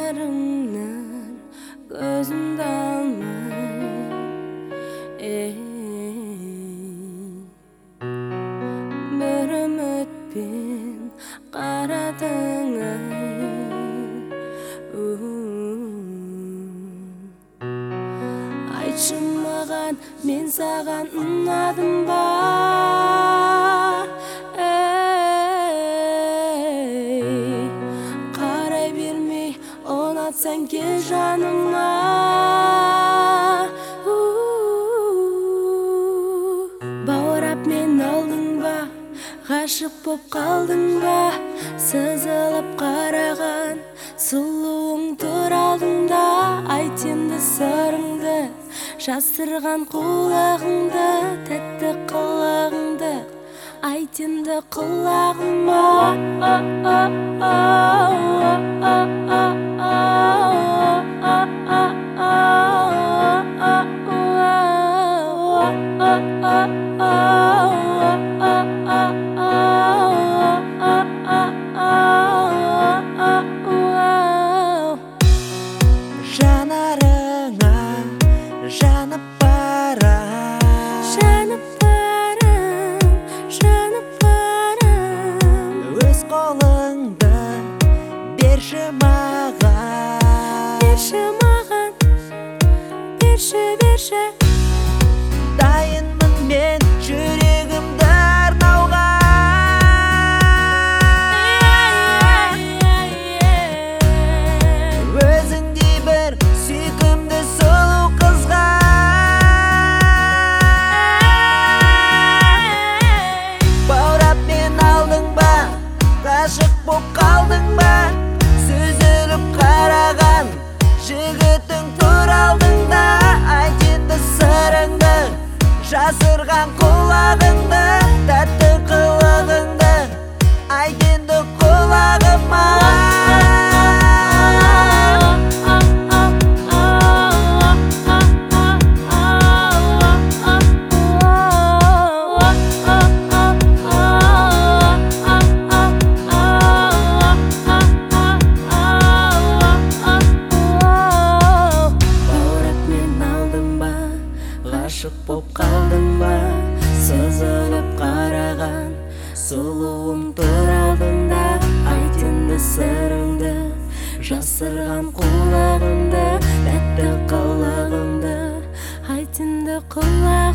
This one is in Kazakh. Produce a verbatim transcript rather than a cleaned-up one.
жанарыңнан көзімді алмай, бір үмітпен қарадың ай. Айтшы маған, мен саған ұнадым ба? Қарай бермей ұнатсаң кел жаныма. Баурап мен алдың ба, ғашық боп қалдың ба? Сызылып қараған сұлуың тұр алдыңда. Айт енді сырыңды, жасырған құлағыңды, тәтті қылығыңды айт енді құлағыма. Жанарыңа жанып барам, Жанып барам, жанып барам. өз қолыңды берші маған, Берші маған, берші, берші. дайынмын мен жүрегімді арнауға. Өзіңдей бір сүйкімді сұлу қызға. Баурап мен алдың ба, ғашық боп қалдың ба? Сүзіліп қараған жігітің тұр алдыңда. Айт енді сырыңды, жасырған құлағыңды, тәтті қылығыңды айт енді құлағыма. Баурап мен алдың ба, ғашық боп қалдың ба? Сызылып қараған сұлуың тұр алдыңда. Айт енді сырыңды, жасырған құлағыңды, тәтті қылығыңды айт енді құлағыма.